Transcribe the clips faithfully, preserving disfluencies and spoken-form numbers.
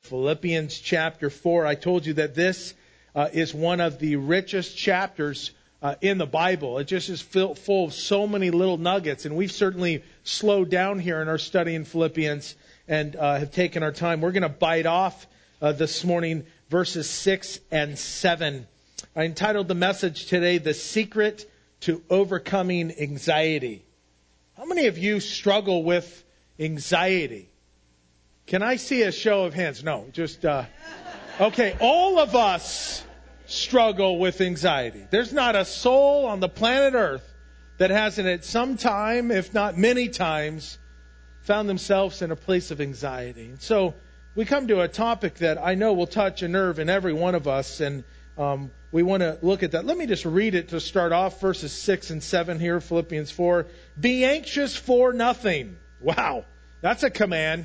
Philippians chapter four. I told you that this uh, is one of the richest chapters uh, in the Bible. It just is full, full of so many little nuggets, and we've certainly slowed down here in our study in Philippians and uh, have taken our time. We're going to bite off uh, this morning verses six and seven. I entitled the message today, The Secret to Overcoming Anxiety. How many of you struggle with anxiety? Can I see a show of hands? No, just, uh, okay, all of us struggle with anxiety. There's not a soul on the planet Earth that hasn't at some time, if not many times, found themselves in a place of anxiety. And so we come to a topic that I know will touch a nerve in every one of us, and um, we want to look at that. Let me just read it to start off, verses six and seven here, Philippians four. Be anxious for nothing. Wow, that's a command.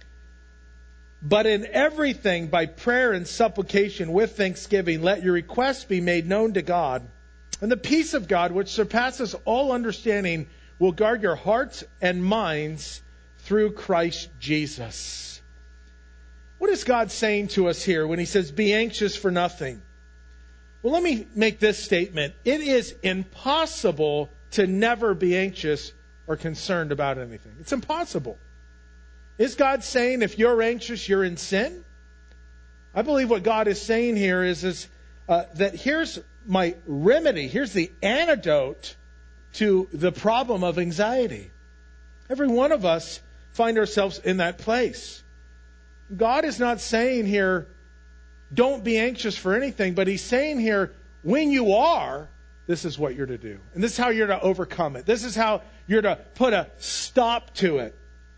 But in everything, by prayer and supplication with thanksgiving, let your requests be made known to God. And the peace of God, which surpasses all understanding, will guard your hearts and minds through Christ Jesus. What is God saying to us here when he says, be anxious for nothing? Well, let me make this statement. It is impossible to never be anxious or concerned about anything. It's impossible. Is God saying if you're anxious, you're in sin? I believe what God is saying here is, is uh, that here's my remedy. Here's the antidote to the problem of anxiety. Every one of us find ourselves in that place. God is not saying here, don't be anxious for anything, but he's saying here, when you are, this is what you're to do. And this is how you're to overcome it. This is how you're to put a stop to it.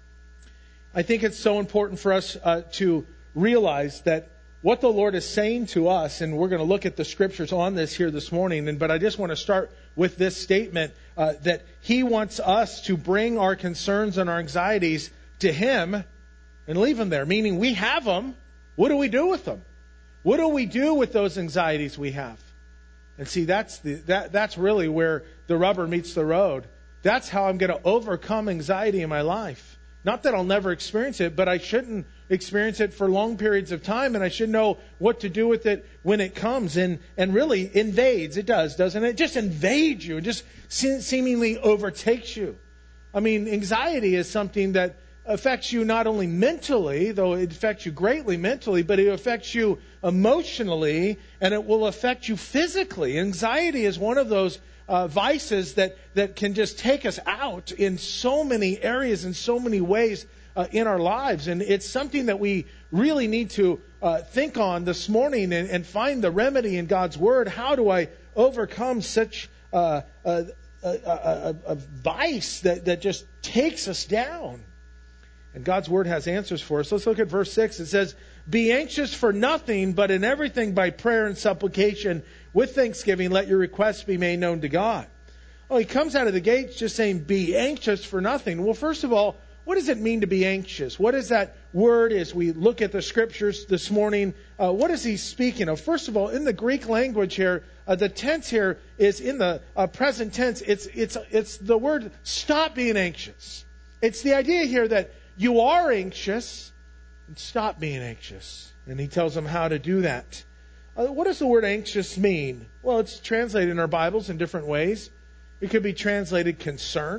I think it's so important for us uh, to realize that what the Lord is saying to us, and we're going to look at the scriptures on this here this morning, and but I just want to start with this statement uh, that he wants us to bring our concerns and our anxieties to him and leave them there, meaning we have them. What do we do with them? What do we do with those anxieties we have? And see, that's the that that's really where the rubber meets the road. That's how I'm going to overcome anxiety in my life. Not that I'll never experience it, but I shouldn't experience it for long periods of time, and I should know what to do with it when it comes and, and really invades. It does, doesn't it? It just invades you and just se- seemingly overtakes you. I mean, anxiety is something that affects you not only mentally, though it affects you greatly mentally, but it affects you emotionally, and it will affect you physically. Anxiety is one of those Uh, vices that, that can just take us out in so many areas, in so many ways uh, in our lives. And it's something that we really need to uh, think on this morning and, and find the remedy in God's Word. How do I overcome such uh, a, a, a, a vice that, that just takes us down? And God's Word has answers for us. Let's look at verse six. It says, be anxious for nothing, but in everything by prayer and supplication with thanksgiving, let your requests be made known to God. Oh, he comes out of the gates just saying, be anxious for nothing. Well, first of all, what does it mean to be anxious? What is that word as we look at the scriptures this morning? Uh, what is he speaking of? First of all, in the Greek language here, uh, the tense here is in the uh, present tense. It's, it's, it's the word stop being anxious. It's the idea here that you are anxious and stop being anxious. And he tells them how to do that. Uh, what does the word anxious mean? Well, it's translated in our Bibles in different ways. It could be translated concern,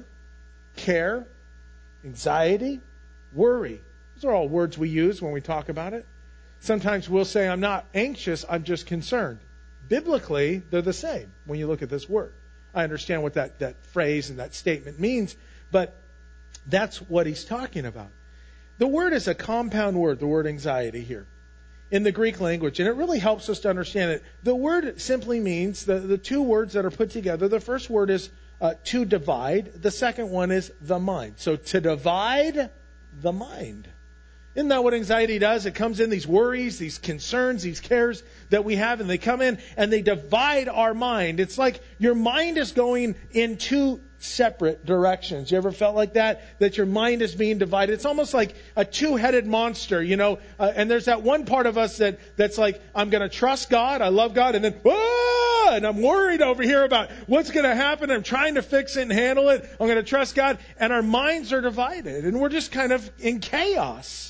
care, anxiety, worry. Those are all words we use when we talk about it. Sometimes we'll say, I'm not anxious, I'm just concerned. Biblically, they're the same when you look at this word. I understand what that, that phrase and that statement means, but that's what he's talking about. The word is a compound word, the word anxiety here, in the Greek language, and it really helps us to understand it. The word simply means, the, the two words that are put together, the first word is uh, to divide, the second one is the mind. So to divide the mind. Isn't that what anxiety does? It comes in these worries, these concerns, these cares that we have, and they come in and they divide our mind. It's like your mind is going in two separate directions. You ever felt like that? That your mind is being divided? It's almost like a two-headed monster, you know, uh, and there's that one part of us that that's like, I'm going to trust God, I love God, and then, ah, and I'm worried over here about what's going to happen. I'm trying to fix it and handle it. I'm going to trust God, and our minds are divided, and we're just kind of in chaos.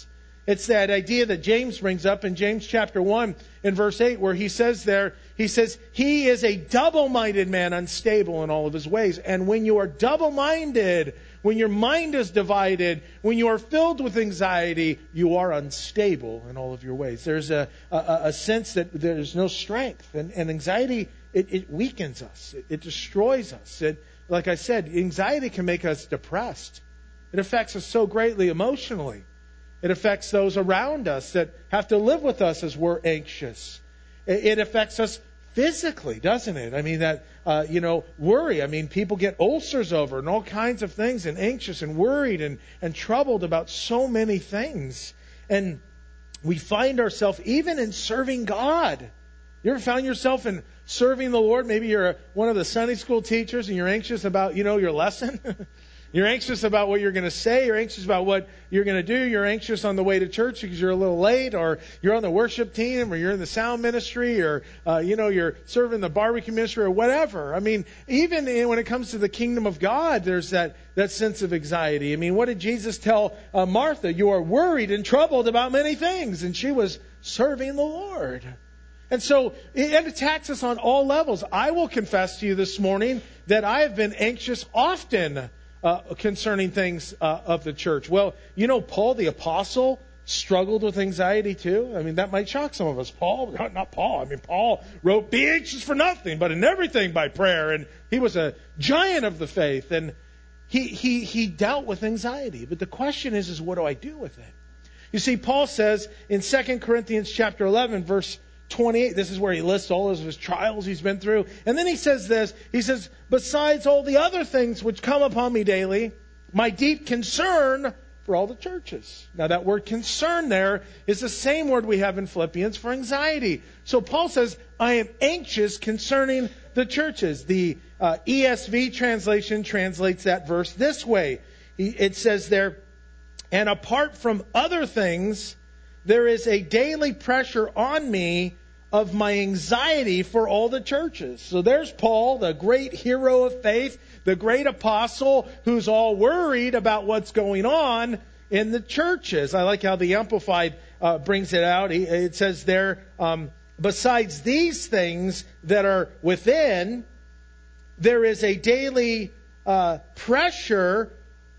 It's that idea that James brings up in James chapter one in verse eight, where he says there, he says, he is a double-minded man, unstable in all of his ways. And when you are double-minded, when your mind is divided, when you are filled with anxiety, you are unstable in all of your ways. There's a, a, a sense that there's no strength. And, and anxiety, it, it weakens us. It, it destroys us. It, like I said, anxiety can make us depressed. It affects us so greatly emotionally. It affects those around us that have to live with us as we're anxious. It, it affects us physically, doesn't it? I mean, that, uh, you know, worry. I mean, people get ulcers over and all kinds of things, and anxious and worried and, and troubled about so many things. And we find ourselves even in serving God. You ever found yourself in serving the Lord? Maybe you're a, one of the Sunday school teachers and you're anxious about, you know, your lesson. You're anxious about what you're going to say. You're anxious about what you're going to do. You're anxious on the way to church because you're a little late, or you're on the worship team, or you're in the sound ministry, or, uh, you know, you're serving the barbecue ministry, or whatever. I mean, even in, when it comes to the kingdom of God, there's that, that sense of anxiety. I mean, what did Jesus tell uh, Martha? You are worried and troubled about many things. And she was serving the Lord. And so it attacks us on all levels. I will confess to you this morning that I have been anxious often Uh, concerning things uh, of the church. Well, you know, Paul the apostle struggled with anxiety too. I mean, that might shock some of us. Paul, not, not Paul. I mean, Paul wrote, "Be anxious for nothing, but in everything by prayer." And he was a giant of the faith, and he he he dealt with anxiety. But the question is, is what do I do with it? You see, Paul says in Second Corinthians chapter eleven, verse twenty-eight, this is where he lists all of his trials he's been through. And then he says this, he says, "Besides all the other things which come upon me daily, my deep concern for all the churches." Now that word concern there is the same word we have in Philippians for anxiety. So Paul says, I am anxious concerning the churches. The uh, E S V translation translates that verse this way. It says there, "And apart from other things, there is a daily pressure on me of my anxiety for all the churches." So there's Paul, the great hero of faith, the great apostle, who's all worried about what's going on in the churches. I like how the Amplified uh, brings it out. It says there, um, "Besides these things that are within, there is a daily uh, pressure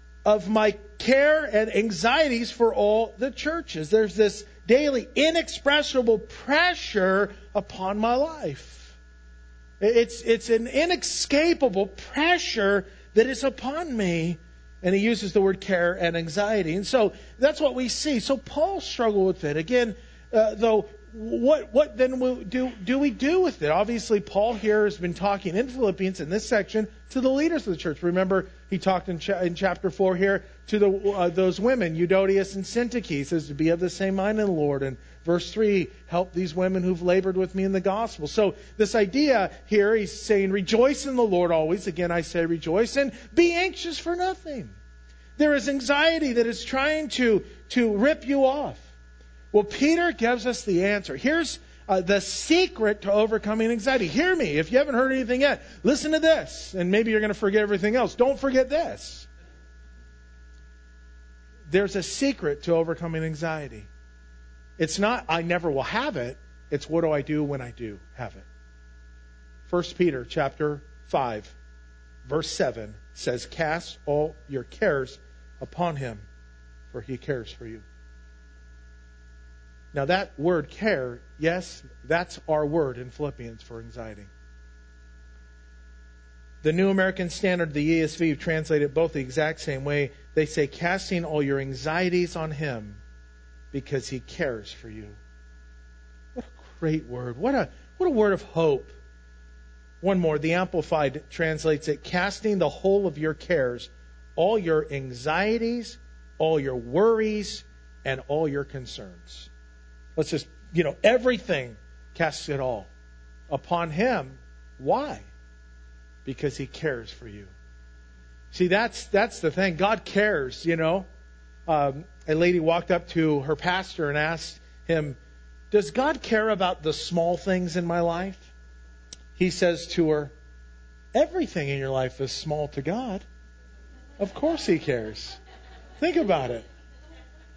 of my care and anxieties for all the churches." There's this daily inexpressible pressure upon my life. It's, it's an inescapable pressure that is upon me. And he uses the word care and anxiety. And so that's what we see. So Paul struggled with it. Again, uh, though, what what then do, do we do with it? Obviously, Paul here has been talking in Philippians in this section to the leaders of the church. Remember, he talked in, cha- in chapter four here to the uh, those women, Euodias and Syntyche. He says to be of the same mind in the Lord. And verse three, help these women who've labored with me in the gospel. So this idea here, he's saying, rejoice in the Lord always. Again, I say rejoice, and be anxious for nothing. There is anxiety that is trying to, to rip you off. Well, Peter gives us the answer. Here's uh, the secret to overcoming anxiety. Hear me. If you haven't heard anything yet, listen to this. And maybe you're going to forget everything else. Don't forget this. There's a secret to overcoming anxiety. It's not, I never will have it. It's, what do I do when I do have it? First Peter chapter five, verse seven says, "Cast all your cares upon him, for he cares for you." Now that word care, yes, that's our word in Philippians for anxiety. The New American Standard, the E S V, translate it both the exact same way. They say, casting all your anxieties on him because he cares for you. What a great word. What a, what a word of hope. One more, the Amplified translates it, casting the whole of your cares, all your anxieties, all your worries, and all your concerns. Let's just, you know, everything, cast it all upon him. Why? Because he cares for you. See, that's that's the thing. God cares, you know. Um, a lady walked up to her pastor and asked him, "Does God care about the small things in my life?" He says to her, "Everything in your life is small to God. Of course he cares. Think about it.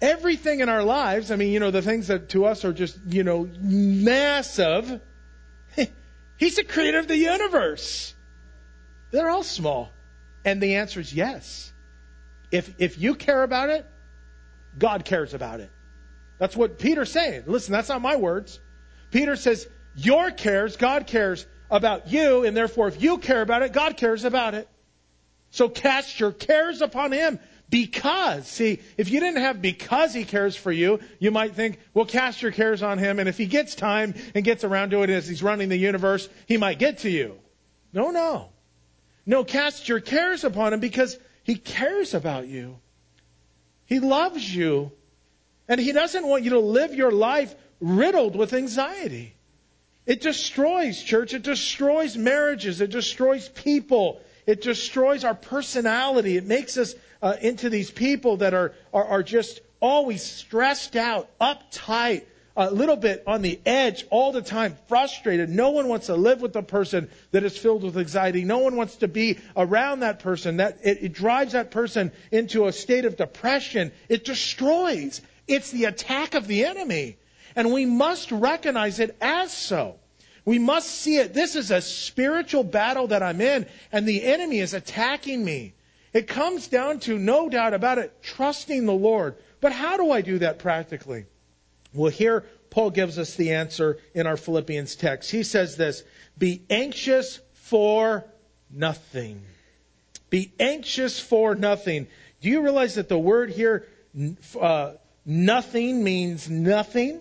everything in our lives, I mean, you know, the things that to us are just, you know, massive. He's the creator of the universe. They're all small. And the answer is yes. If if you care about it, God cares about it. That's what Peter's saying. Listen, that's not my words. Peter says, your cares, God cares about you, and therefore if you care about it, God cares about it. So cast your cares upon him. Because, see, if you didn't have because he cares for you, you might think, well, cast your cares on him, and if he gets time and gets around to it as he's running the universe, he might get to you. No, no. No, cast your cares upon him because he cares about you. He loves you. And he doesn't want you to live your life riddled with anxiety. It destroys, church. It destroys marriages. It destroys people. It destroys our personality. It makes us uh, into these people that are, are, are just always stressed out, uptight, a little bit on the edge all the time, frustrated. No one wants to live with a person that is filled with anxiety. No one wants to be around that person. That it, it drives that person into a state of depression. It destroys. It's the attack of the enemy. And we must recognize it as so. We must see it. This is a spiritual battle that I'm in, and the enemy is attacking me. It comes down to, no doubt about it, trusting the Lord. But how do I do that practically? Well, here Paul gives us the answer in our Philippians text. He says this, be anxious for nothing. Be anxious for nothing. Do you realize that the word here, uh, nothing, means nothing?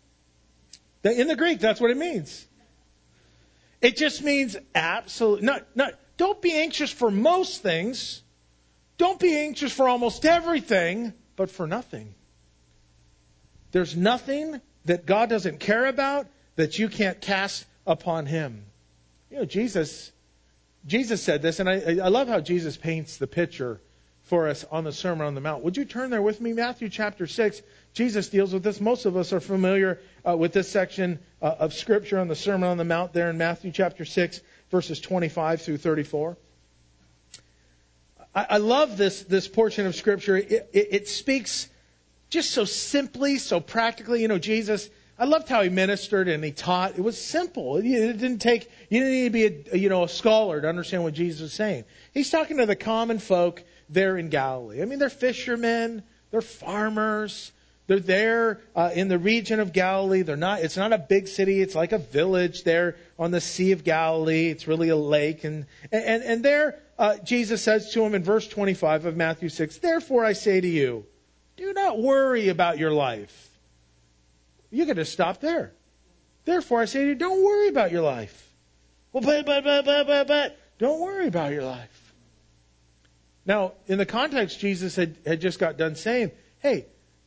In the Greek, that's what it means. It just means absolute. Not, not, don't be anxious for most things. Don't be anxious for almost everything, but for nothing. There's nothing that God doesn't care about that you can't cast upon him. You know, Jesus, Jesus said this, and I, I love how Jesus paints the picture for us on the Sermon on the Mount. Would you turn there with me? Matthew chapter six. Jesus deals with this. Most of us are familiar uh, with this section uh, of Scripture on the Sermon on the Mount there in Matthew chapter six, verses twenty-five through thirty-four. I, I love this, this portion of Scripture. It, it, it speaks just so simply, so practically. You know, Jesus, I loved how he ministered and he taught. It was simple. It, it didn't take, you didn't need to be a, you know, a scholar to understand what Jesus was saying. He's talking to the common folk there in Galilee. I mean, they're fishermen, they're farmers. They're there uh, in the region of Galilee. They're not. It's not a big city. It's like a village there on the Sea of Galilee. It's really a lake. And and and there, uh, Jesus says to him in verse twenty-five of Matthew six, therefore I say to you, do not worry about your life. You got to stop there. Therefore I say to you, don't worry about your life. Well, but but but but but but don't worry about your life. Now, in the context, Jesus had had just got done saying, hey,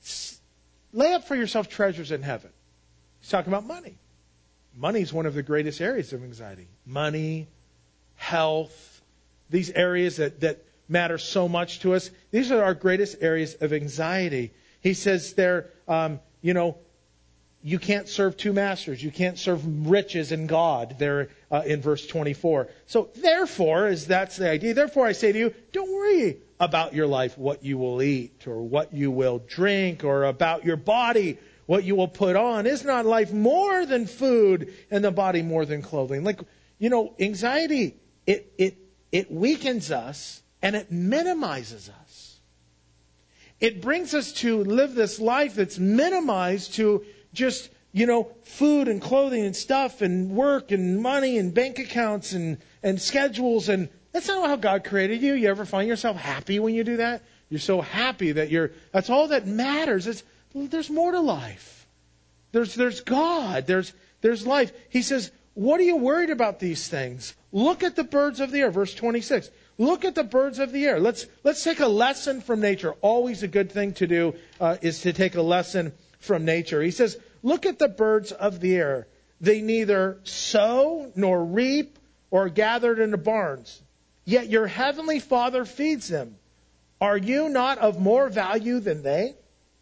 lay up for yourself treasures in heaven. He's talking about money. Money is one of the greatest areas of anxiety. Money, health, these areas that, that matter so much to us. These are our greatest areas of anxiety. He says there, um, you know, you can't serve two masters. You can't serve riches and God there uh, in verse twenty-four. So therefore, as that's the idea, therefore I say to you, don't worry about your life, what you will eat or what you will drink, or about your body, what you will put on. Is not life more than food and the body more than clothing? Like, you know, anxiety, it, it, it weakens us and it minimizes us. It brings us to live this life that's minimized to just, you know, food and clothing and stuff and work and money and bank accounts and, and schedules. And that's not how God created you. You ever find yourself happy when you do that? You're so happy that you're, that's all that matters. It's, there's more to life. There's, there's God. There's, there's life. He says, what are you worried about these things? Look at the birds of the air. Verse twenty-six. Look at the birds of the air. Let's, let's take a lesson from nature. Always a good thing to do uh, is to take a lesson from nature. He says, look at the birds of the air. They neither sow nor reap or are gathered into barns, yet your heavenly Father feeds them. Are you not of more value than they?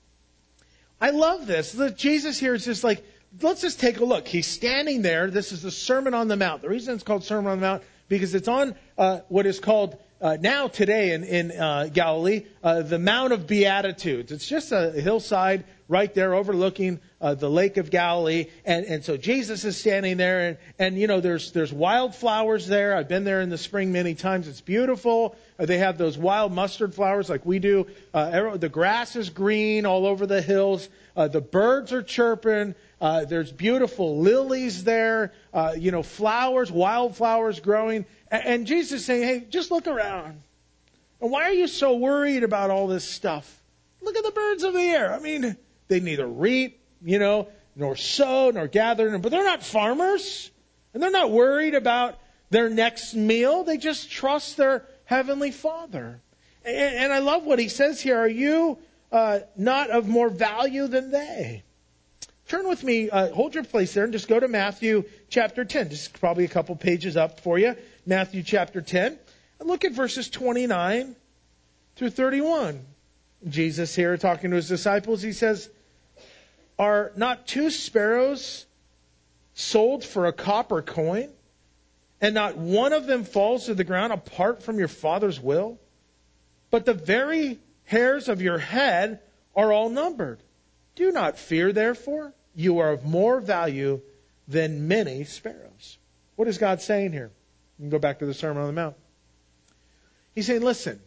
I love this. Jesus here is just like, let's just take a look. He's standing there. This is the Sermon on the Mount. The reason it's called Sermon on the Mount, because it's on uh, what is called uh, now today in, in uh, Galilee, uh, the Mount of Beatitudes. It's just a hillside right there overlooking uh, the Lake of Galilee. And, and so Jesus is standing there, and, and you know, there's there's wildflowers there. I've been there in the spring many times. It's beautiful. Uh, they have those wild mustard flowers like we do. Uh, the grass is green all over the hills. Uh, the birds are chirping. Uh, there's beautiful lilies there. Uh, you know, flowers, wildflowers growing. And, and Jesus is saying, hey, just look around. And why are you so worried about all this stuff? Look at the birds of the air. I mean, they neither reap, you know, nor sow, nor gather, but they're not farmers. And they're not worried about their next meal. They just trust their Heavenly Father. And, and I love what he says here. Are you uh, not of more value than they? Turn with me, uh, hold your place there, and just go to Matthew chapter ten. Just probably a couple pages up for you. Matthew chapter ten. And look at verses twenty-nine through thirty-one. Jesus here talking to his disciples, he says, are not two sparrows sold for a copper coin? And not one of them falls to the ground apart from your Father's will? But the very hairs of your head are all numbered. Do not fear, therefore. You are of more value than many sparrows. What is God saying here? You can go back to the Sermon on the Mount. He's saying, listen,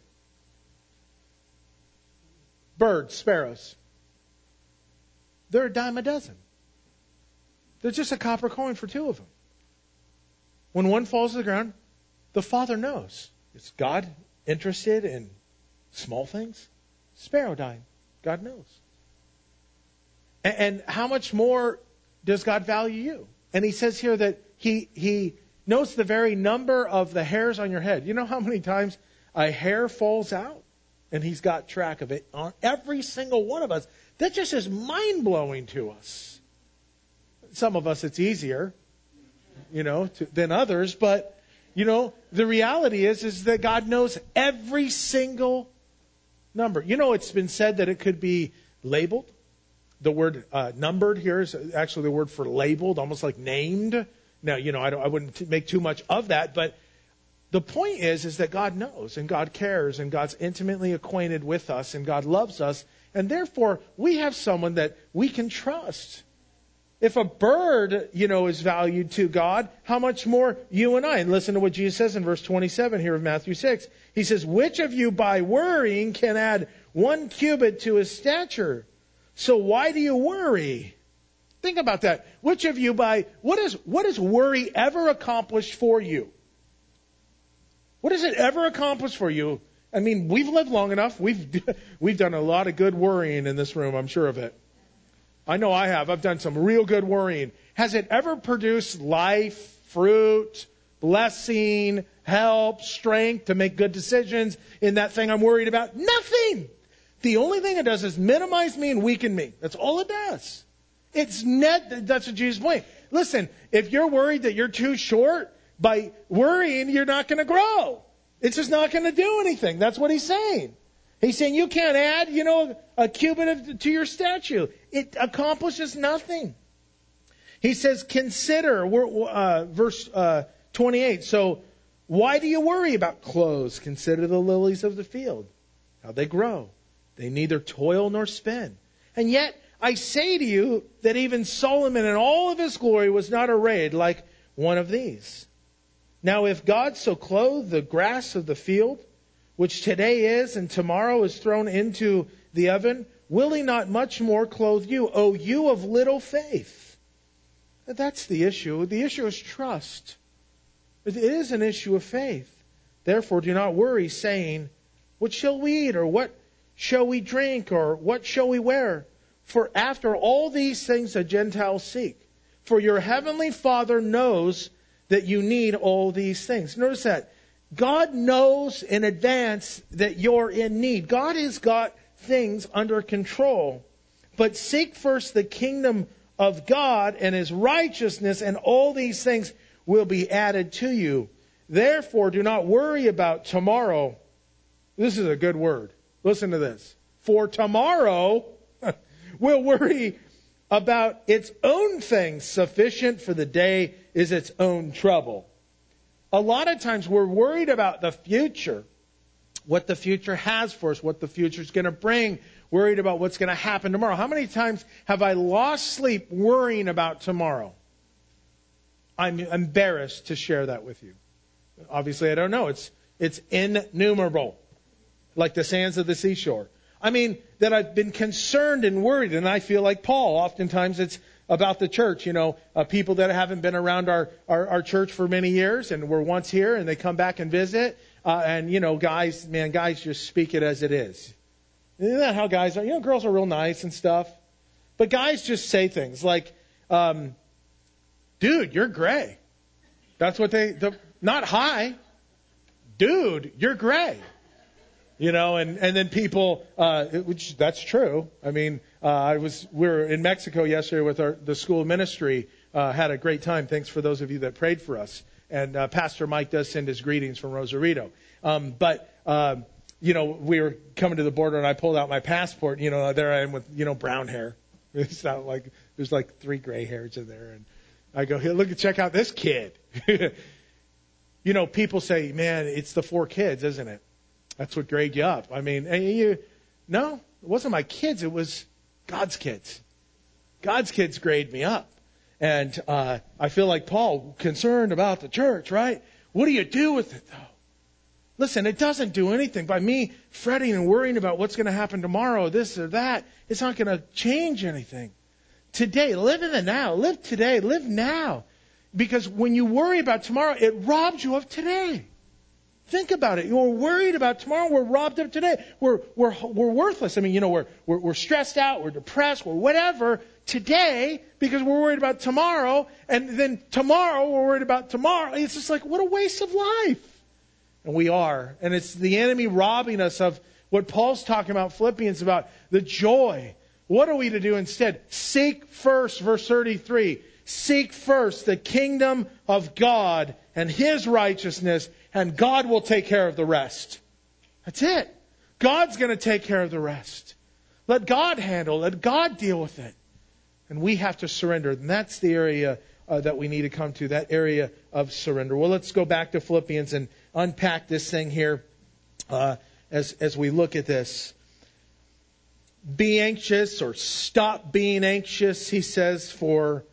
birds, sparrows, they're a dime a dozen. There's just a copper coin for two of them. When one falls to the ground, the Father knows. Is God interested in small things? Sparrow dying. God knows. And, and how much more does God value you? And he says here that he he knows the very number of the hairs on your head. You know how many times a hair falls out? And he's got track of it on every single one of us. That just is mind-blowing to us. Some of us it's easier, you know, to, than others. But, you know, the reality is, is that God knows every single number. You know, it's been said that it could be labeled. The word uh, numbered here is actually the word for labeled, almost like named. Now, you know, I, don't, I wouldn't t- make too much of that, but the point is, is that God knows and God cares and God's intimately acquainted with us and God loves us. And therefore, we have someone that we can trust. If a bird, you know, is valued to God, how much more you and I? And listen to what Jesus says in verse twenty-seven here of Matthew six. He says, which of you by worrying can add one cubit to his stature? So why do you worry? Think about that. Which of you by, what is, what has worry ever accomplished for you? What has it ever accomplished for you? I mean, we've lived long enough. We've we've done a lot of good worrying in this room, I'm sure of it. I know I have. I've done some real good worrying. Has it ever produced life, fruit, blessing, help, strength to make good decisions in that thing I'm worried about? Nothing. The only thing it does is minimize me and weaken me. That's all it does. It's net. That's what Jesus' point. Listen, if you're worried that you're too short, by worrying, you're not going to grow. It's just not going to do anything. That's what he's saying. He's saying you can't add, you know, a cubit of, to your statue. It accomplishes nothing. He says, consider, uh, verse uh, twenty-eight. So why do you worry about clothes? Consider the lilies of the field, how they grow. They neither toil nor spin. And yet I say to you that even Solomon in all of his glory was not arrayed like one of these. Now, if God so clothed the grass of the field, which today is and tomorrow is thrown into the oven, will he not much more clothe you, O you of little faith? That's the issue. The issue is trust. It is an issue of faith. Therefore, do not worry, saying, what shall we eat, or what shall we drink, or what shall we wear? For after all these things the Gentiles seek. For your heavenly Father knows that you need all these things. Notice that. God knows in advance that you're in need. God has got things under control. But seek first the kingdom of God and His righteousness, and all these things will be added to you. Therefore, do not worry about tomorrow. This is a good word. Listen to this. For tomorrow will worry about its own things. Sufficient for the day is its own trouble. A lot of times we're worried about the future. what the future has for us, what the future's going to bring, worried about what's going to happen tomorrow. How many times have I lost sleep worrying about tomorrow? I'm embarrassed to share that with you. Obviously, I don't know. It's it's innumerable, like the sands of the seashore. I mean, that I've been concerned and worried, and I feel like Paul. Oftentimes it's about the church, you know, uh, people that haven't been around our, our, our church for many years and were once here and they come back and visit. Uh, and, you know, guys, man, guys just speak it as it is. Isn't that how guys are? You know, girls are real nice and stuff. But guys just say things like, um, dude, you're gray. That's what they, the, not hi. Dude, you're gray. You know, and, and then people, uh, which that's true. I mean, uh, I was, we were in Mexico yesterday with our, the school ministry, uh, had a great time. Thanks for those of you that prayed for us. And, uh, Pastor Mike does send his greetings from Rosarito. Um, but, um, you know, we were coming to the border and I pulled out my passport, you know, there I am with, you know, brown hair. It's not like, there's like three gray hairs in there. And I go, here, look, check out this kid. You know, people say, man, it's the four kids, isn't it? That's what grade you up. I mean, you, no, it wasn't my kids. It was God's kids. God's kids grade me up. And uh, I feel like Paul, concerned about the church, right? What do you do with it, though? Listen, it doesn't do anything. By me fretting and worrying about what's going to happen tomorrow, this or that, it's not going to change anything. Today, live in the now. Live today. Live now. Because when you worry about tomorrow, it robs you of today. Think about it. You're worried about tomorrow. We're robbed of today. We're we're we're worthless. I mean, you know, we're we're, we're stressed out. We're depressed. We're whatever today because we're worried about tomorrow. And then tomorrow we're worried about tomorrow. It's just like, what a waste of life. And we are. And it's the enemy robbing us of what Paul's talking about, Philippians, about the joy. What are we to do instead? Seek first, verse thirty-three. Seek first the kingdom of God and His righteousness, and God will take care of the rest. That's it. God's going to take care of the rest. Let God handle, let God deal with it. And we have to surrender. And that's the area uh, that we need to come to, that area of surrender. Well, let's go back to Philippians and unpack this thing here uh, as, as we look at this. Be anxious, or stop being anxious, he says, for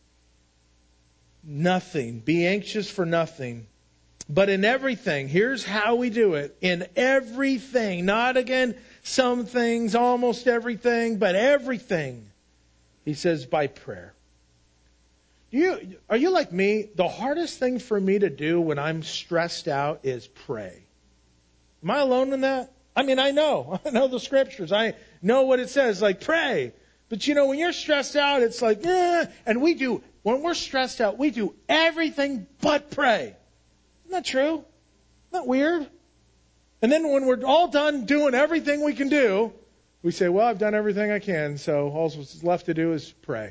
nothing. Be anxious for nothing. But in everything, here's how we do it. In everything, not again some things, almost everything, but everything. He says by prayer. You, are you like me? The hardest thing for me to do when I'm stressed out is pray. Am I alone in that? I mean, I know. I know the scriptures. I know what it says, like pray. But you know, when you're stressed out, it's like, eh. And we do, when we're stressed out, we do everything but pray. Isn't that true? Isn't that weird? And then when we're all done doing everything we can do, we say, well, I've done everything I can, so all that's left to do is pray.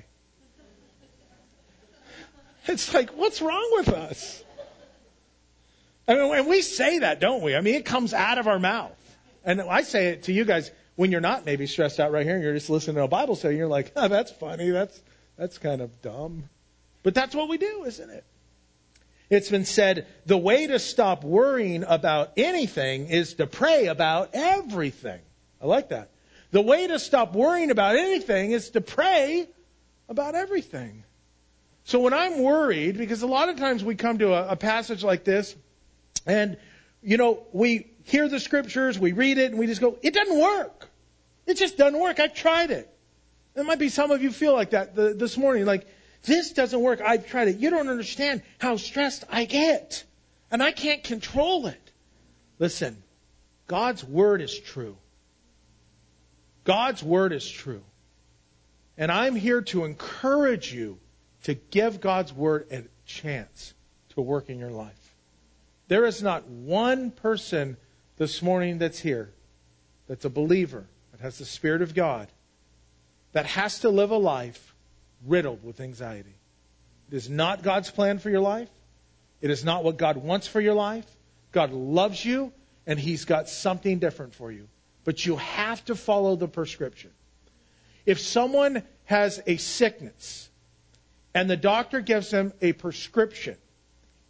It's like, what's wrong with us? I mean, and we say that, don't we? I mean, it comes out of our mouth. And I say it to you guys when you're not maybe stressed out right here and you're just listening to a Bible study and you're like, oh, that's funny. That's, that's kind of dumb. But that's what we do, isn't it? It's been said, the way to stop worrying about anything is to pray about everything. I like that. The way to stop worrying about anything is to pray about everything. So when I'm worried, because a lot of times we come to a, a passage like this, and, you know, we hear the scriptures, we read it, and we just go, it doesn't work. It just doesn't work. I've tried it. There might be some of you feel like that the, this morning, like, this doesn't work. I've tried it. You don't understand how stressed I get. And I can't control it. Listen, God's word is true. God's word is true. And I'm here to encourage you to give God's word a chance to work in your life. There is not one person this morning that's here that's a believer, that has the Spirit of God, that has to live a life riddled with anxiety. It is not God's plan for your life. It is not what God wants for your life. God loves you, and He's got something different for you. But you have to follow the prescription. If someone has a sickness, and the doctor gives them a prescription,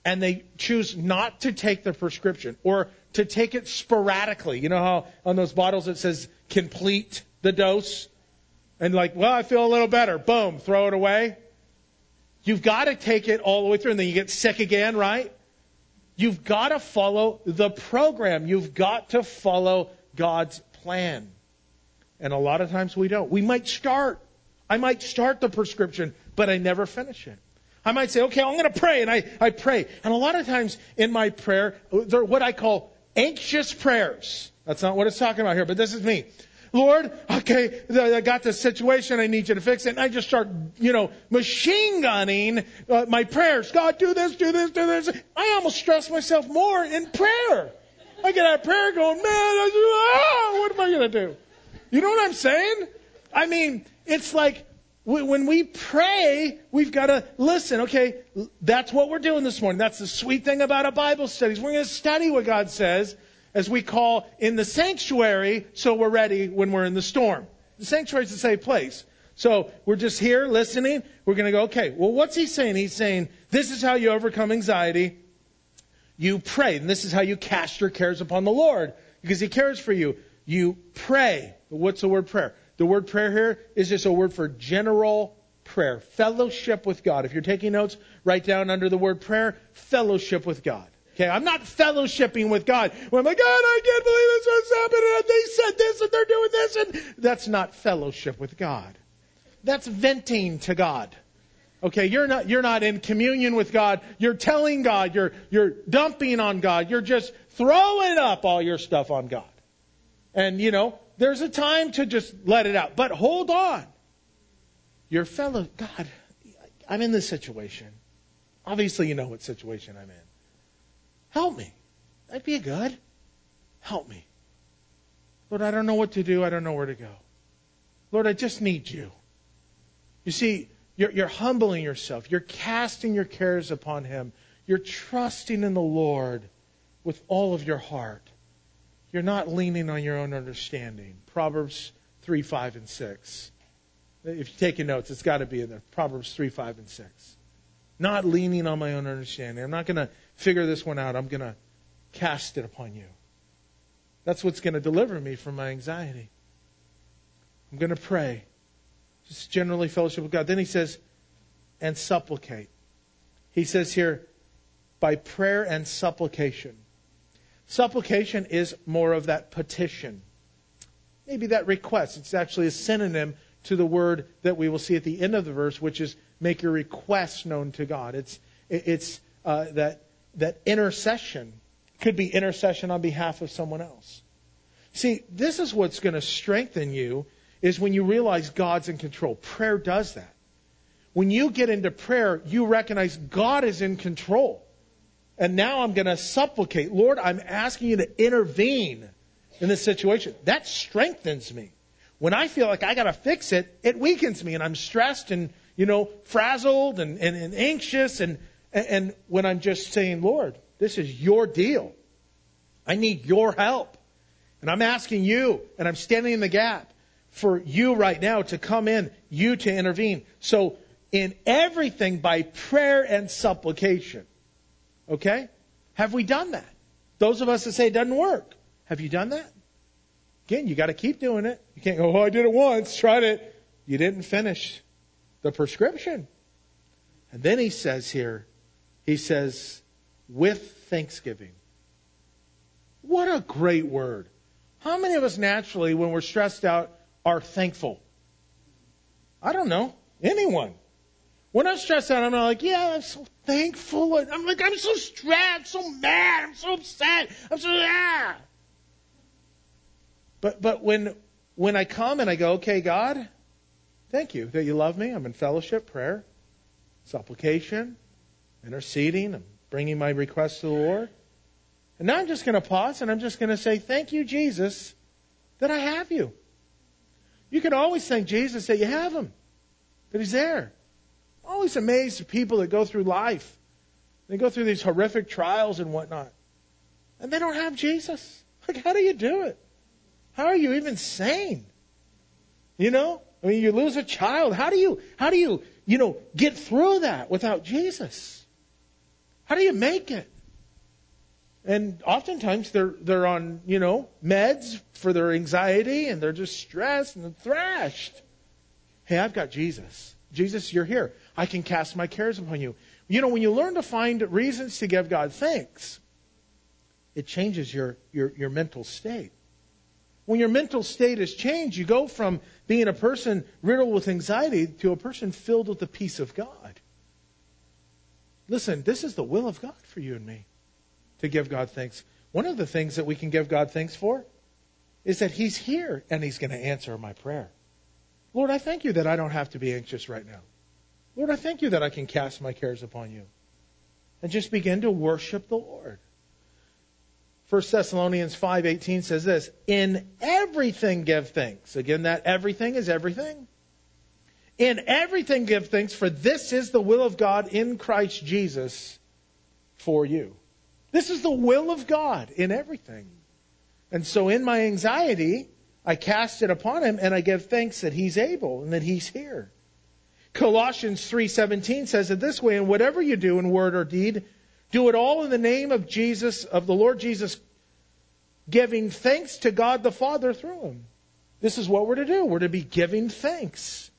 and they choose not to take the prescription or to take it sporadically. You know how on those bottles it says complete the dose? And like, well, I feel a little better. Boom, throw it away. You've got to take it all the way through, and then you get sick again, right? You've got to follow the program. You've got to follow God's plan. And a lot of times we don't. We might start. I might start the prescription, but I never finish it. I might say, okay, I'm going to pray, and I, I pray. And a lot of times in my prayer, they're what I call anxious prayers. That's not what it's talking about here, but this is me. Lord, okay, I got this situation. I need you to fix it. And I just start, you know, machine gunning uh, my prayers. God, do this, do this, do this. I almost stress myself more in prayer. I get out of prayer going, man, I, ah, what am I going to do? You know what I'm saying? I mean, it's like when we pray, we've got to listen. Okay, that's what we're doing this morning. That's the sweet thing about a Bible study. We're going to study what God says, as we call in the sanctuary, so we're ready when we're in the storm. The sanctuary is a safe place. So we're just here listening. We're going to go, okay, well, what's he saying? He's saying, this is how you overcome anxiety. You pray. And this is how you cast your cares upon the Lord, because he cares for you. You pray. What's the word prayer? The word prayer here is just a word for general prayer. Fellowship with God. If you're taking notes, write down under the word prayer, fellowship with God. Okay, I'm not fellowshipping with God. When I'm like, God, I can't believe this what's happening, and they said this, and they're doing this, and that's not fellowship with God. That's venting to God. Okay, you're not you're not in communion with God. You're telling God, you're you're dumping on God. You're just throwing up all your stuff on God. And you know, there's a time to just let it out. But hold on. Your fellow God, I'm in this situation. Obviously, you know what situation I'm in. Help me. That'd be good. Help me. Lord, I don't know what to do. I don't know where to go. Lord, I just need you. You see, you're, you're humbling yourself. You're casting your cares upon him. You're trusting in the Lord with all of your heart. You're not leaning on your own understanding. Proverbs three, five, and six. If you're taking notes, it's got to be in there. Proverbs three, five, and six. Not leaning on my own understanding. I'm not going to figure this one out. I'm going to cast it upon you. That's what's going to deliver me from my anxiety. I'm going to pray. Just generally fellowship with God. Then he says, and supplicate. He says here, by prayer and supplication. Supplication is more of that petition. Maybe that request. It's actually a synonym to the word that we will see at the end of the verse, which is make your requests known to God. It's it's uh, that that intercession. Could be intercession on behalf of someone else. See, this is what's going to strengthen you, is when you realize God's in control. Prayer does that. When you get into prayer, you recognize God is in control. And now I'm going to supplicate. Lord, I'm asking you to intervene in this situation. That strengthens me. When I feel like I got to fix it, it weakens me. And I'm stressed and, you know, frazzled and, and, and anxious. And, and when I'm just saying, Lord, this is your deal. I need your help. And I'm asking you, and I'm standing in the gap for you right now to come in, you to intervene. So in everything by prayer and supplication. Okay? Have we done that? Those of us that say it doesn't work. Have you done that? Again, you got to keep doing it. You can't go, oh, I did it once, tried it. You didn't finish the prescription. And then he says here, he says, with thanksgiving. What a great word. How many of us naturally, when we're stressed out, are thankful? I don't know. Anyone. When I'm stressed out, I'm not like, yeah, I'm so thankful. I'm like, I'm so stressed, so mad, I'm so upset. I'm so, ah. But but when when I come and I go, okay, God, thank you that you love me. I'm in fellowship, prayer, supplication, interceding. I'm bringing my requests to the Lord. And now I'm just going to pause and I'm just going to say, thank you, Jesus, that I have you. You can always thank Jesus that you have him, that he's there. I'm always amazed at people that go through life. They go through these horrific trials and whatnot. And they don't have Jesus. Like, how do you do it? How are you even sane? You know? I mean, you lose a child. How do you, how do you, you know, get through that without Jesus? How do you make it? And oftentimes they're they're on, you know, meds for their anxiety, and they're just stressed and thrashed. Hey, I've got Jesus. Jesus, you're here. I can cast my cares upon you. You know, when you learn to find reasons to give God thanks, it changes your, your, your mental state. When your mental state is changed, you go from being a person riddled with anxiety to a person filled with the peace of God. Listen, this is the will of God for you and me, to give God thanks. One of the things that we can give God thanks for is that He's here and He's going to answer my prayer. Lord, I thank you that I don't have to be anxious right now. Lord, I thank you that I can cast my cares upon you. And just begin to worship the Lord. First Thessalonians five eighteen says this, in everything give thanks. Again, that everything is everything. In everything give thanks, for this is the will of God in Christ Jesus for you. This is the will of God in everything. And so in my anxiety, I cast it upon Him and I give thanks that He's able and that He's here. Colossians three seventeen says it this way, and whatever you do in word or deed, do it all in the name of Jesus, of the Lord Jesus, giving thanks to God the Father through Him. This is what we're to do. We're to be giving thanks.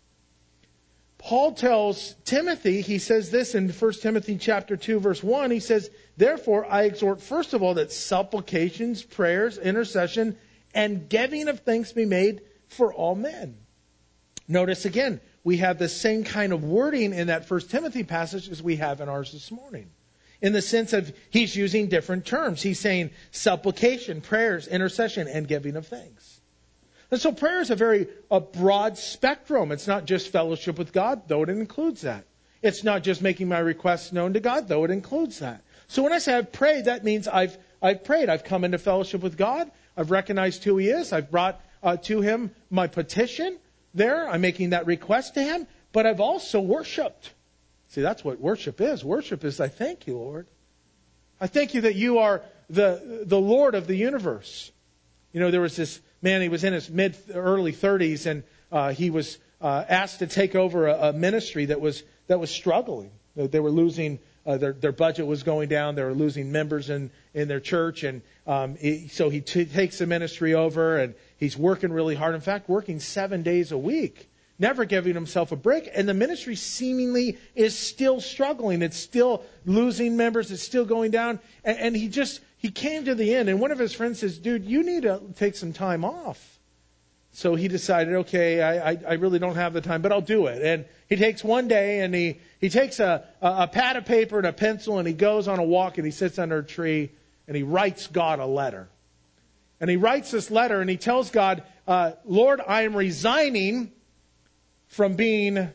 Paul tells Timothy, he says this in First Timothy chapter two, verse one, he says, therefore I exhort first of all that supplications, prayers, intercession, and giving of thanks be made for all men. Notice again, we have the same kind of wording in that First Timothy passage as we have in ours this morning. In the sense of he's using different terms. He's saying supplication, prayers, intercession, and giving of thanks. And so prayer is a very a broad spectrum. It's not just fellowship with God, though it includes that. It's not just making my requests known to God, though it includes that. So when I say I've prayed, that means I've I've prayed. I've come into fellowship with God. I've recognized who He is. I've brought uh, to Him my petition there. I'm making that request to Him. But I've also worshipped. See, that's what worship is. Worship is, I thank you, Lord. I thank you that you are the the Lord of the universe. You know, there was this man, he was in his mid, early thirties, and uh, he was uh, asked to take over a, a ministry that was that was struggling. They were losing, uh, their, their budget was going down. They were losing members in, in their church. And um, he, so he t- takes the ministry over, and he's working really hard. In fact, working seven days a week. Never giving himself a break, and the ministry seemingly is still struggling. It's still losing members. It's still going down. And, and he just, he came to the end, and one of his friends says, dude, you need to take some time off. So he decided, okay, I, I, I really don't have the time, but I'll do it. And he takes one day, and he, he takes a, a, a pad of paper and a pencil, and he goes on a walk, and he sits under a tree, and he writes God a letter. And he writes this letter, and he tells God, uh, Lord, I am resigning from being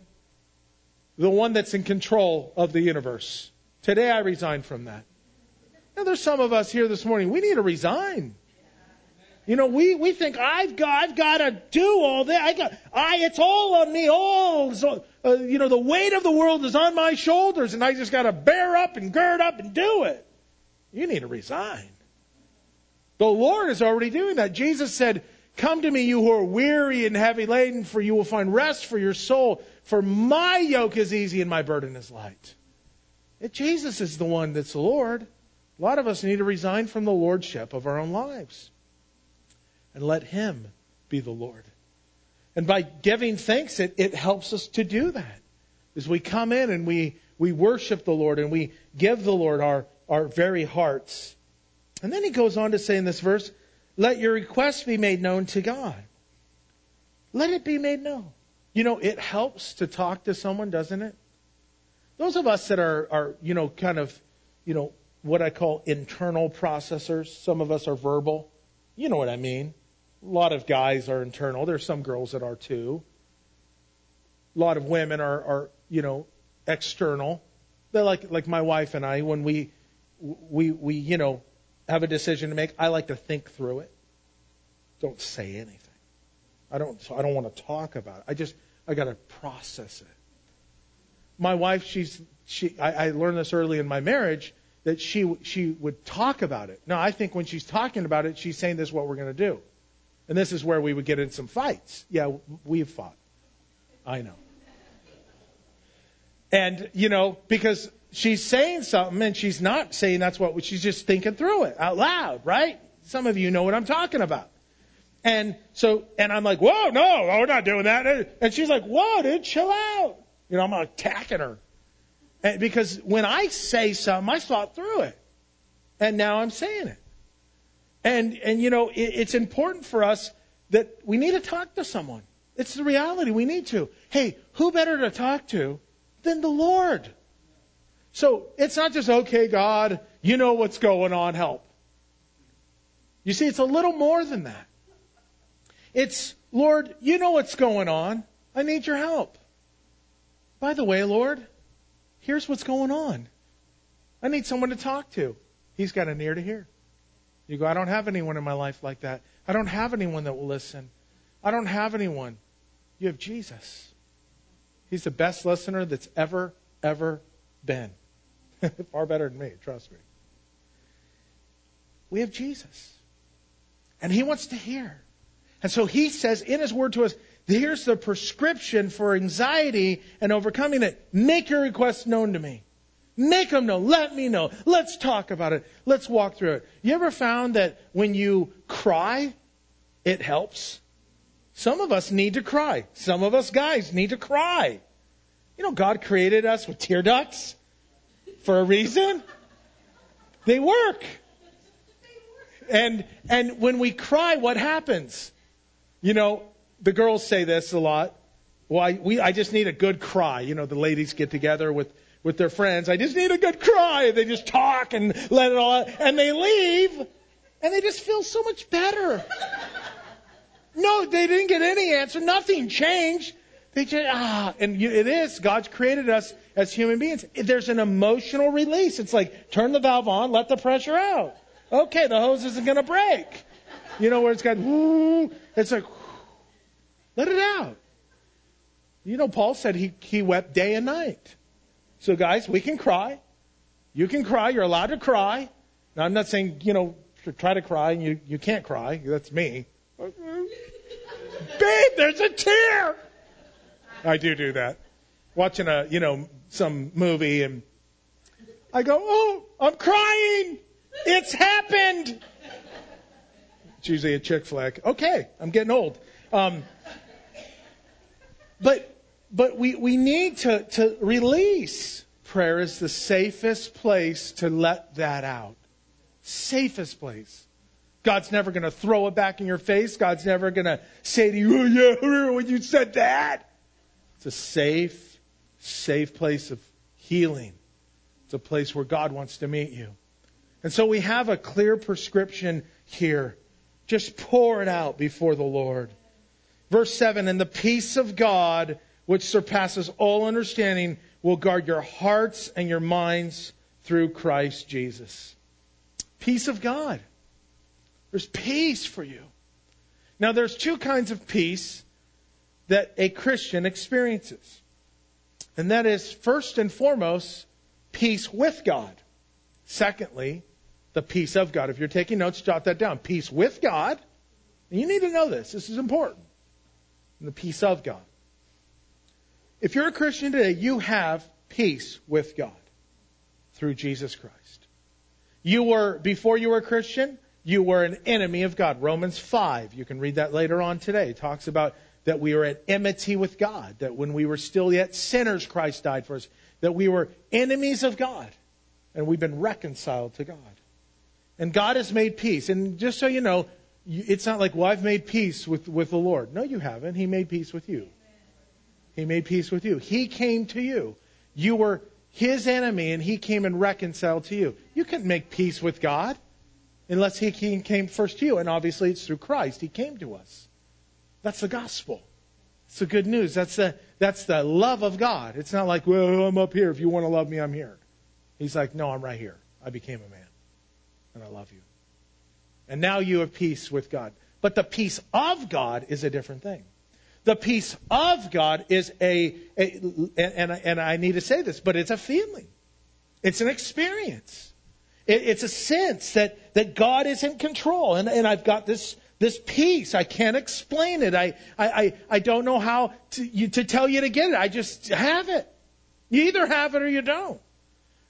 the one that's in control of the universe. Today I resign from that. Now there's some of us here this morning, we need to resign. You know, we, we think I've got I've got to do all that. I got I it's all on me. All so, uh, you know, the weight of the world is on my shoulders, and I just got to bear up and gird up and do it. You need to resign. The Lord is already doing that. Jesus said, come to me, you who are weary and heavy laden, for you will find rest for your soul. For my yoke is easy and my burden is light. If Jesus is the one that's the Lord, a lot of us need to resign from the lordship of our own lives and let Him be the Lord. And by giving thanks, it, it helps us to do that. As we come in and we, we worship the Lord and we give the Lord our, our very hearts. And then he goes on to say in this verse, let your requests be made known to God. Let it be made known. You know, it helps to talk to someone, doesn't it? Those of us that are, are, you know, kind of, you know, what I call internal processors. Some of us are verbal. You know what I mean. A lot of guys are internal. There's some girls that are too. A lot of women are, are you know, external. They're like, like my wife and I, when we, we, we, you know, have a decision to make, I like to think through it. Don't say anything. I don't, so I don't want to talk about it. I just, I got to process it. My wife, she's, she, I, I learned this early in my marriage, that she, she would talk about it. Now, I think when she's talking about it, she's saying this is what we're going to do. And this is where we would get in some fights. Yeah, we've fought. I know. And, you know, because she's saying something and she's not saying that's what, she's just thinking through it out loud, right? Some of you know what I'm talking about. And so, and I'm like, whoa, no, we're not doing that. And she's like, whoa, dude, chill out. You know, I'm attacking her. And because when I say something, I thought through it. And now I'm saying it. And, and you know, it, it's important for us that we need to talk to someone. It's the reality. We need to. Hey, who better to talk to than the Lord? So it's not just, okay, God, you know what's going on, help. You see, it's a little more than that. It's, Lord, you know what's going on. I need your help. By the way, Lord, here's what's going on. I need someone to talk to. He's got an ear to hear. You go, I don't have anyone in my life like that. I don't have anyone that will listen. I don't have anyone. You have Jesus. He's the best listener that's ever, ever been. Far better than me, trust me. We have Jesus. And He wants to hear. And so He says in His Word to us, here's the prescription for anxiety and overcoming it. Make your requests known to me. Make them known. Let me know. Let's talk about it. Let's walk through it. You ever found that when you cry, it helps? Some of us need to cry. Some of us guys need to cry. You know, God created us with tear ducts for a reason. They work. And and when we cry, what happens? You know, the girls say this a lot. Well, I, we, I just need a good cry. You know, the ladies get together with, with their friends. I just need a good cry. They just talk and let it all out. And they leave. And they just feel so much better. No, they didn't get any answer. Nothing changed. They just, ah, and you, it is. God's created us as human beings. There's an emotional release. It's like, turn the valve on, let the pressure out. Okay, the hose isn't going to break. You know, where it's got, whoo, it's like, let it out. You know, Paul said he, he wept day and night. So guys, we can cry. You can cry. You're allowed to cry. Now, I'm not saying, you know, try to cry and you, you can't cry. That's me. Babe, there's a tear. I do do that. Watching a, you know, some movie and I go, oh, I'm crying. It's happened. It's usually a chick flick. Okay, I'm getting old. Um, but but we, we need to, to release. Prayer is the safest place to let that out. Safest place. God's never going to throw it back in your face. God's never going to say to you, oh, yeah, when you said that. It's a safe, safe place of healing. It's a place where God wants to meet you. And so we have a clear prescription here. Just pour it out before the Lord. Verse seven, and the peace of God, which surpasses all understanding, will guard your hearts and your minds through Christ Jesus. Peace of God. There's peace for you. Now, there's two kinds of peace that a Christian experiences. And that is, first and foremost, peace with God. Secondly, the peace of God. If you're taking notes, jot that down. Peace with God. And you need to know this. This is important. And the peace of God. If you're a Christian today, you have peace with God through Jesus Christ. You were, before you were a Christian, you were an enemy of God. Romans five, you can read that later on today. It talks about that we were at enmity with God. That when we were still yet sinners, Christ died for us. That we were enemies of God. And we've been reconciled to God. And God has made peace. And just so you know, it's not like, well, I've made peace with, with the Lord. No, you haven't. He made peace with you. He made peace with you. He came to you. You were His enemy, and He came and reconciled to you. You couldn't make peace with God unless He came first to you. And obviously it's through Christ. He came to us. That's the gospel. It's the good news. That's the, that's the love of God. It's not like, well, I'm up here. If you want to love me, I'm here. He's like, no, I'm right here. I became a man. And I love you. And now you have peace with God. But the peace of God is a different thing. The peace of God is a, a and, and I need to say this, but it's a feeling. It's an experience. It, it's a sense that, that God is in control. And, and I've got this, this peace. I can't explain it. I, I, I, I don't know how to, you, to tell you to get it. I just have it. You either have it or you don't.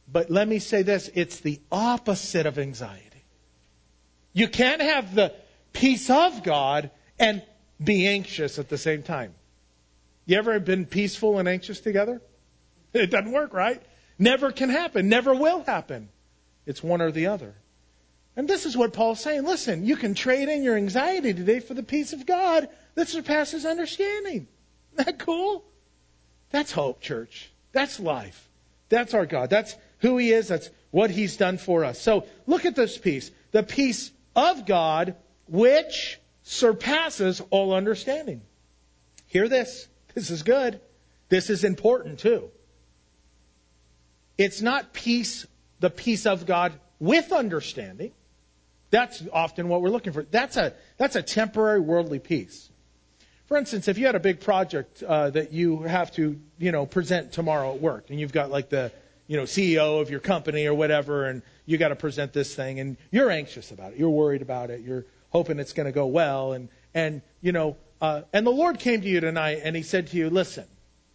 But let me say this, it's the opposite of anxiety. You can't have the peace of God and be anxious at the same time. You ever been peaceful and anxious together? It doesn't work, right? Never can happen. Never will happen. It's one or the other. And this is what Paul's saying. Listen, you can trade in your anxiety today for the peace of God that surpasses understanding. Isn't that cool? That's hope, church. That's life. That's our God. That's who He is. That's what He's done for us. So look at this peace. The peace of God which surpasses all understanding. Hear this. This is good. This is important too. It's not peace, the peace of God with understanding. That's often what we're looking for. That's a that's a temporary worldly peace. For instance, if you had a big project uh, that you have to, you know, present tomorrow at work, and you've got like the, you know, C E O of your company or whatever, and you got to present this thing, and you're anxious about it, you're worried about it, you're hoping it's going to go well, and and you know, uh, and the Lord came to you tonight, and He said to you, listen,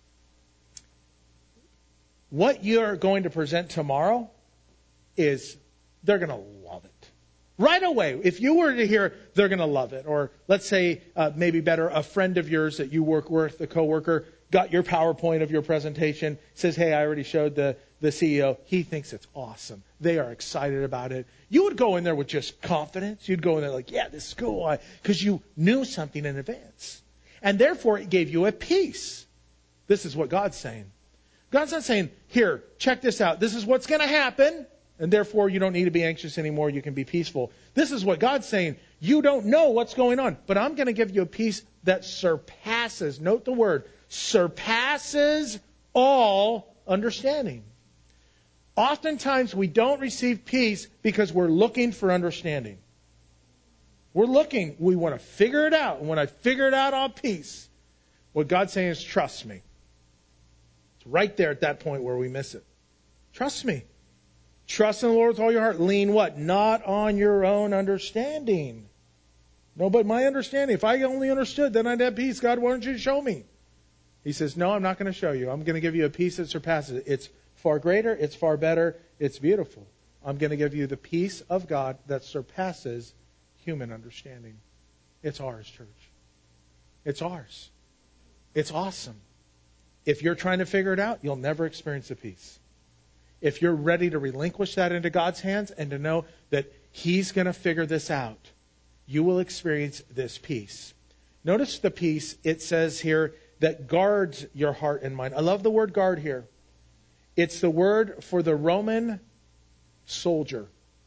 what you're going to present tomorrow is they're going to love it. Right away, if you were to hear, they're going to love it. Or let's say, uh, maybe better, a friend of yours that you work with, a coworker, got your PowerPoint of your presentation, says, hey, I already showed the, the C E O. He thinks it's awesome. They are excited about it. You would go in there with just confidence. You'd go in there like, yeah, this is cool, because you knew something in advance. And therefore, it gave you a peace. This is what God's saying. God's not saying, here, check this out. This is what's going to happen. And therefore, you don't need to be anxious anymore. You can be peaceful. This is what God's saying. You don't know what's going on, but I'm going to give you a peace that surpasses, note the word, surpasses all understanding. Oftentimes, we don't receive peace because we're looking for understanding. We're looking, we want to figure it out. And when I figure it out, I'll have peace. What God's saying is, trust me. It's right there at that point where we miss it. Trust me. Trust in the Lord with all your heart. Lean what? Not on your own understanding. No, but my understanding. If I only understood, then I'd have peace. God, why don't you show me? He says, no, I'm not going to show you. I'm going to give you a peace that surpasses it. It's far greater. It's far better. It's beautiful. I'm going to give you the peace of God that surpasses human understanding. It's ours, church. It's ours. It's awesome. If you're trying to figure it out, you'll never experience the peace. If you're ready to relinquish that into God's hands and to know that He's going to figure this out, you will experience this peace. Notice the peace, it says here, that guards your heart and mind. I love the word guard here. It's the word for the Roman soldier.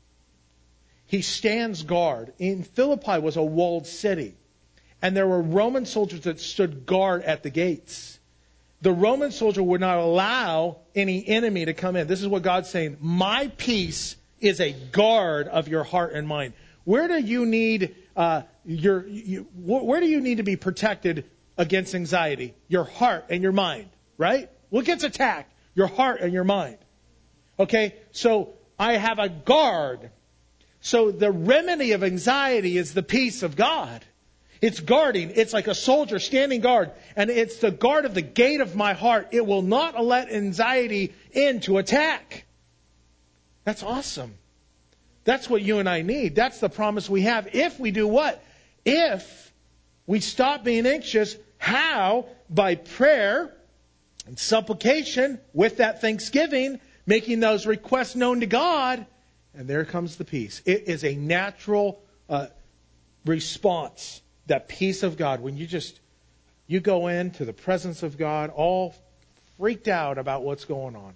He stands guard. In Philippi was a walled city, and there were Roman soldiers that stood guard at the gates. The Roman soldier would not allow any enemy to come in. This is what God's saying. My peace is a guard of your heart and mind. Where do you need uh, your? You, where do you need to be protected against anxiety? Your heart and your mind, right? What gets attacked? Your heart and your mind. Okay, so I have a guard. So the remedy of anxiety is the peace of God. It's guarding. It's like a soldier standing guard. And it's the guard of the gate of my heart. It will not let anxiety in to attack. That's awesome. That's what you and I need. That's the promise we have. If we do what? If we stop being anxious, how? By prayer and supplication with that thanksgiving, making those requests known to God. And there comes the peace. It is a natural uh, response. That peace of God, when you just, you go into the presence of God all freaked out about what's going on.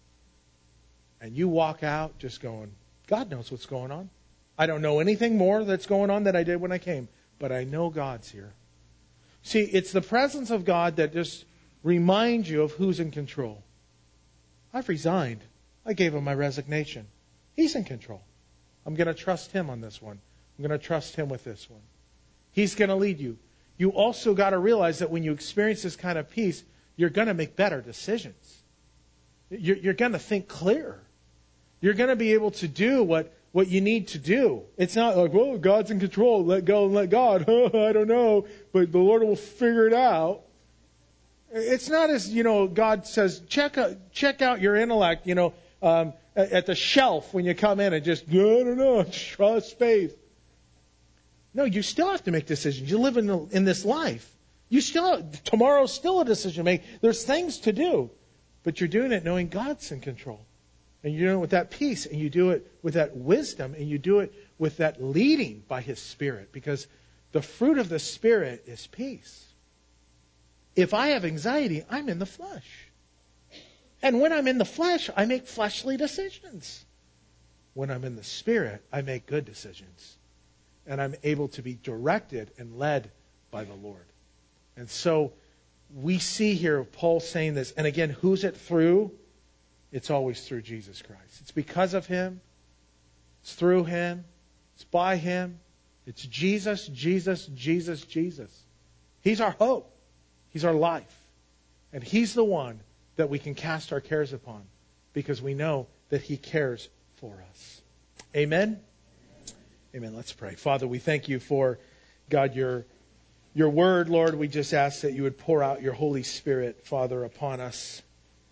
And you walk out just going, God knows what's going on. I don't know anything more that's going on than I did when I came, but I know God's here. See, it's the presence of God that just reminds you of who's in control. I've resigned. I gave Him my resignation. He's in control. I'm going to trust Him on this one. I'm going to trust Him with this one. He's going to lead you. You also got to realize that when you experience this kind of peace, you're going to make better decisions. You're, you're going to think clearer. You're going to be able to do what, what you need to do. It's not like, well, God's in control. Let go and let God. I don't know, but the Lord will figure it out. It's not as, you know, God says, check out, check out your intellect. You know, um, at the shelf when you come in and just, no, no, no, trust faith. No, you still have to make decisions. You live in, in this life. You still, tomorrow's still a decision to make. There's things to do. But you're doing it knowing God's in control. And you're doing it with that peace, and you do it with that wisdom, and you do it with that leading by His Spirit. Because the fruit of the Spirit is peace. If I have anxiety, I'm in the flesh. And when I'm in the flesh, I make fleshly decisions. When I'm in the Spirit, I make good decisions. And I'm able to be directed and led by the Lord. And so we see here Paul saying this. And again, who's it through? It's always through Jesus Christ. It's because of Him. It's through Him. It's by Him. It's Jesus, Jesus, Jesus, Jesus. He's our hope. He's our life. And He's the one that we can cast our cares upon because we know that He cares for us. Amen? Amen. Let's pray. Father, we thank You for, God, Your, your Word, Lord. We just ask that You would pour out Your Holy Spirit, Father, upon us.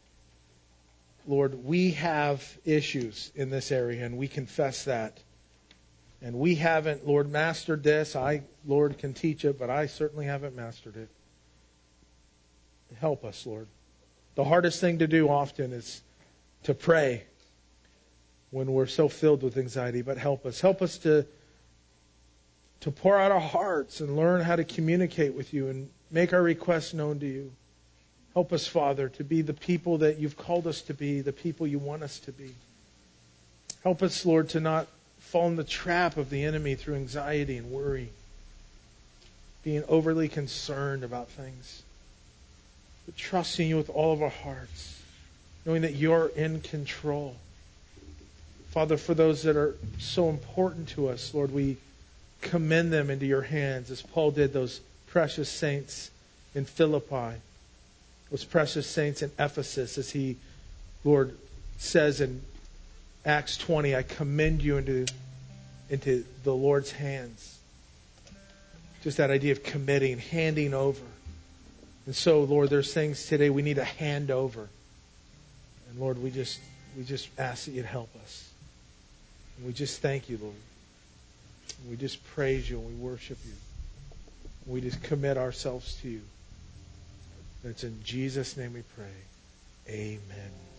Lord, we have issues in this area, and we confess that. And we haven't, Lord, mastered this. I, Lord, can teach it, but I certainly haven't mastered it. Help us, Lord. The hardest thing to do often is to pray when we're so filled with anxiety, but help us. Help us to, to pour out our hearts and learn how to communicate with You and make our requests known to You. Help us, Father, to be the people that You've called us to be, the people You want us to be. Help us, Lord, to not fall in the trap of the enemy through anxiety and worry, being overly concerned about things, but trusting You with all of our hearts, knowing that You're in control. Father, for those that are so important to us, Lord, we commend them into Your hands, as Paul did those precious saints in Philippi, those precious saints in Ephesus, as he, Lord, says in Acts twenty, I commend you into, into the Lord's hands. Just that idea of committing, handing over. And so, Lord, there's things today we need to hand over. And Lord, we just we just ask that You'd help us. And we just thank You, Lord. And we just praise You and we worship You. And we just commit ourselves to You. And it's in Jesus' name we pray. Amen.